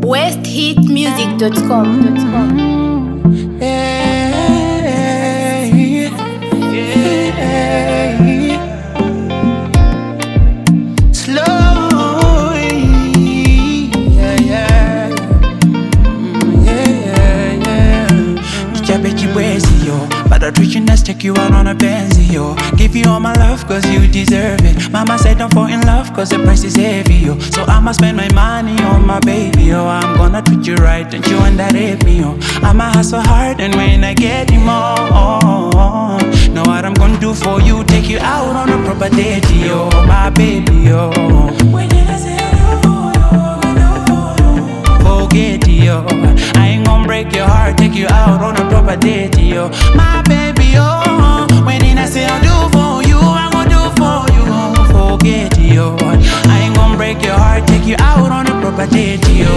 westhitmusic.com. But I treat you nice, take you out on a Benz, yo. Give you all my love, cause you deserve it. Mama said don't fall in love, cause the price is heavy, yo. So I'ma spend my money on my baby, yo. I'm gonna treat you right, don't you underrate me, yo. I'ma hustle hard, and when I get him on, know what I'm gonna do for you. Take you out on a proper date, yo. My baby, yo. When did I say I do for you? Forget, yo. I ain't gonna break your heart, take you out on a proper date, yo. My baby, yo. When I say I'll do for you, I'm gonna do for you. Forget, yo. I ain't gonna break your heart, take you out on a proper date, yo.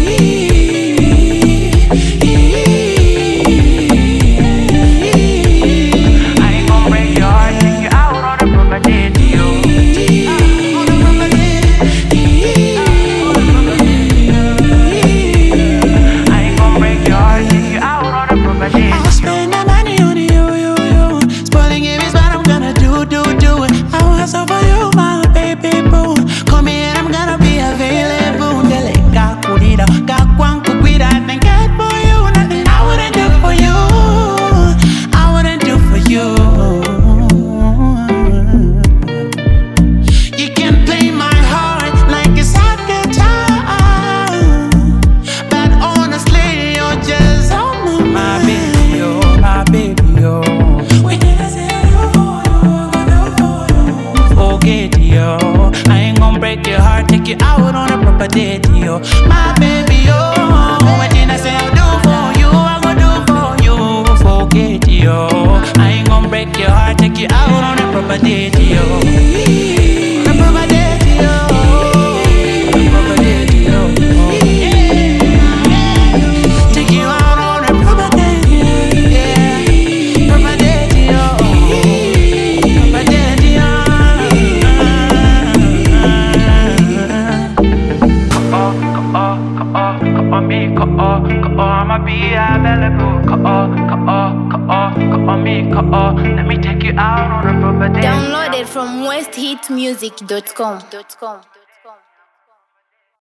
I ain't gonna break your heart, take you out on a proper date, yo. My baby, yo. When I say I'll do for you, I'm gonna do for you. Forget, yo. I ain't gonna break your heart, take you out on a proper date, yo. On a proper date, yo. On a proper date, yo. Take you out on a proper date, yeah. Proper date, yo. Proper date, yo. I'ma be available. Let me take you out on a proper date. Download it from westhitmusic.com.